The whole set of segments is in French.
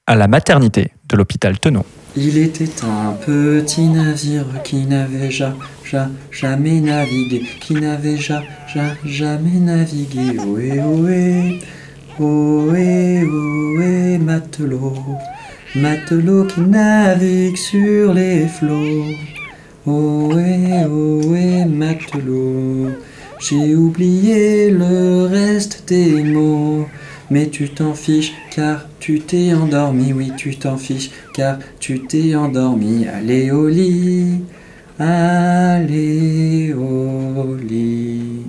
à la maternité de l'hôpital Tenon. Il était un petit navire qui n'avait jamais navigué, qui n'avait jamais navigué. Ohé, ohé, ohé, ohé, matelot, matelot qui navigue sur les flots. Ohé, ohé, matelot, j'ai oublié le reste des mots. Mais tu t'en fiches car tu t'es endormi, oui tu t'en fiches car tu t'es endormi. Allez au lit, allez au lit.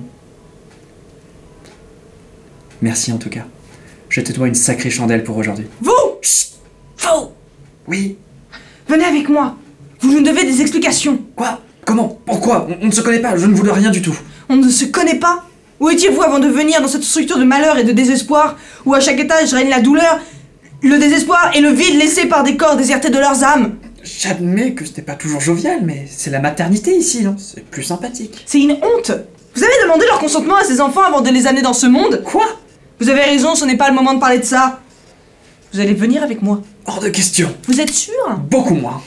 Merci en tout cas. Je te dois une sacrée chandelle pour aujourd'hui. Vous Chut. Vous Oui. Venez avec moi. Vous nous devez des explications. Quoi? Comment? Pourquoi? On ne se connaît pas, je ne voulais rien du tout. On ne se connaît pas? Où étiez-vous avant de venir dans cette structure de malheur et de désespoir, où à chaque étage règne la douleur, le désespoir et le vide laissé par des corps désertés de leurs âmes? J'admets que ce n'est pas toujours jovial, mais c'est la maternité ici, non? C'est plus sympathique. C'est une honte. Vous avez demandé leur consentement à ces enfants avant de les amener dans ce monde? Quoi? Vous avez raison, ce n'est pas le moment de parler de ça. Vous allez venir avec moi. Hors de question. Vous êtes sûr? Beaucoup moins.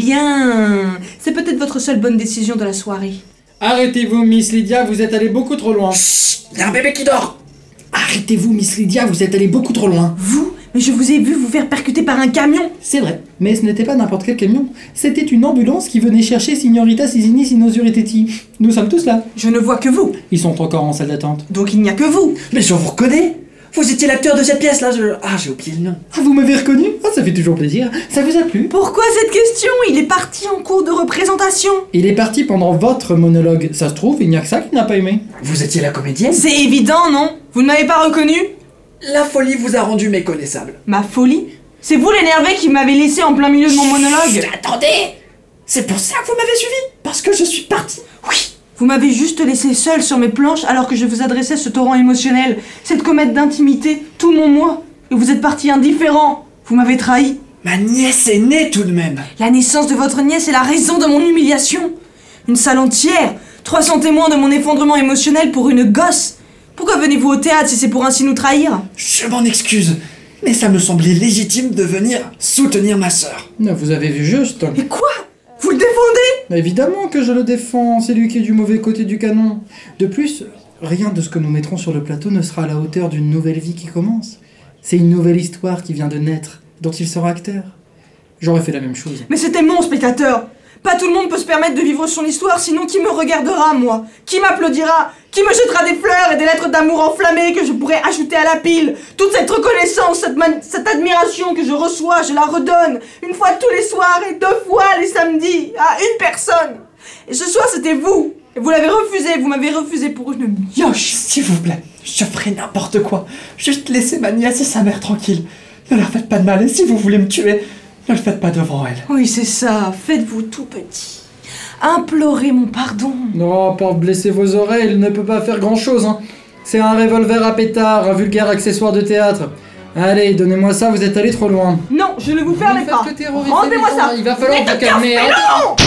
Bien. C'est peut-être votre seule bonne décision de la soirée. Arrêtez-vous, Miss Lydia, vous êtes allée beaucoup trop loin. Chut, y a un bébé qui dort. Arrêtez-vous, Miss Lydia, vous êtes allée beaucoup trop loin. Vous? Mais je vous ai vu vous faire percuter par un camion. C'est vrai, mais ce n'était pas n'importe quel camion. C'était une ambulance qui venait chercher Signorita Sisini Sinosurieteti. Nous sommes tous là. Je ne vois que vous. Ils sont encore en salle d'attente. Donc il n'y a que vous. Mais je vous reconnais. Vous étiez l'acteur de cette pièce là, j'ai oublié le nom. Ah, vous m'avez reconnu? Ah, ça fait toujours plaisir. Ça vous a plu? Pourquoi cette question? Il est parti en cours de représentation. Il est parti pendant votre monologue. Ça se trouve, il n'y a que ça qu'il n'a pas aimé. Vous étiez la comédienne? C'est évident, non? Vous ne m'avez pas reconnu? La folie vous a rendu méconnaissable. Ma folie? C'est vous l'énervé qui m'avez laissé en plein milieu de mon monologue? Chut, attendez. C'est pour ça que vous m'avez suivi. Parce que je suis parti. Oui. Vous m'avez juste laissé seul sur mes planches alors que je vous adressais ce torrent émotionnel, cette comète d'intimité, tout mon moi. Et vous êtes parti indifférent. Vous m'avez trahi. Ma nièce est née tout de même. La naissance de votre nièce est la raison de mon humiliation. Une salle entière, 300 témoins de mon effondrement émotionnel pour une gosse. Pourquoi venez-vous au théâtre si c'est pour ainsi nous trahir? Je m'en excuse, mais ça me semblait légitime de venir soutenir ma sœur. Vous avez vu juste. Et quoi? Vous le défendez? Évidemment que je le défends, c'est lui qui est du mauvais côté du canon. De plus, rien de ce que nous mettrons sur le plateau ne sera à la hauteur d'une nouvelle vie qui commence. C'est une nouvelle histoire qui vient de naître, dont il sera acteur. J'aurais fait la même chose. Mais c'était mon spectateur. Pas tout le monde peut se permettre de vivre son histoire, sinon qui me regardera, moi? Qui m'applaudira? Qui me jettera des fleurs et des lettres d'amour enflammées que je pourrais ajouter à la pile? Toute cette reconnaissance, cette admiration que je reçois, je la redonne, une fois tous les soirs et 2 fois les samedis, à une personne. Et ce soir, c'était vous. Et vous l'avez refusé, vous m'avez refusé pour une mioche. S'il vous plaît, je ferai n'importe quoi. Juste laissez ma nièce et sa mère tranquilles. Ne leur faites pas de mal, et si vous voulez me tuer, ne le faites pas devant elle. Oui, c'est ça, faites-vous tout petit. Implorez mon pardon. Non, pour blesser vos oreilles, il ne peut pas faire grand-chose. C'est un revolver à pétard, un vulgaire accessoire de théâtre. Allez, donnez-moi ça, vous êtes allé trop loin. Non, je ne vous permets Vous pas. faites que terroriser Rendez-moi les gens, ça. il va falloir vous calmer. Non.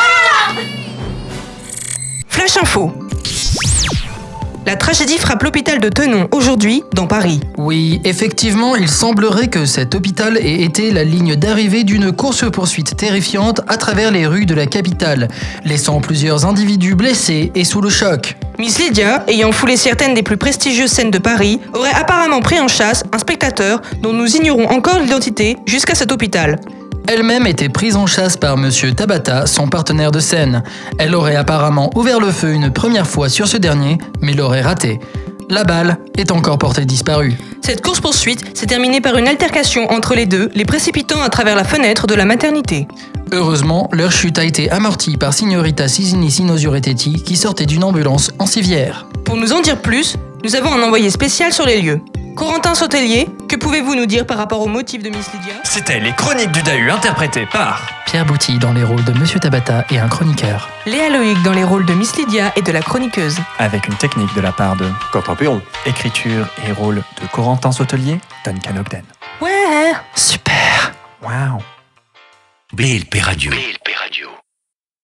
Flash Info. La tragédie frappe l'hôpital de Tenon aujourd'hui, dans Paris. Oui, effectivement, il semblerait que cet hôpital ait été la ligne d'arrivée d'une course-poursuite terrifiante à travers les rues de la capitale, laissant plusieurs individus blessés et sous le choc. Miss Lydia, ayant foulé certaines des plus prestigieuses scènes de Paris, aurait apparemment pris en chasse un spectateur dont nous ignorons encore l'identité jusqu'à cet hôpital. Elle-même était prise en chasse par Monsieur Tabata, son partenaire de scène. Elle aurait apparemment ouvert le feu une première fois sur ce dernier, mais l'aurait raté. La balle est encore portée disparue. Cette course-poursuite s'est terminée par une altercation entre les deux, les précipitant à travers la fenêtre de la maternité. Heureusement, leur chute a été amortie par Signorita Sisini Sinosurieteti qui sortait d'une ambulance en civière. Pour nous en dire plus, nous avons un envoyé spécial sur les lieux. Corentin Sautelier, que pouvez-vous nous dire par rapport au motif de Miss Lydia? C'était les chroniques du Dahu interprétées par Pierre Bouty dans les rôles de Monsieur Tabata et un chroniqueur. Léa Loïc dans les rôles de Miss Lydia et de la chroniqueuse. avec une technique de la part de Quentin Perron. écriture et rôle de Corentin Sautelier, Duncan Ogden. Ouais. Super. Waouh. BLP Radio.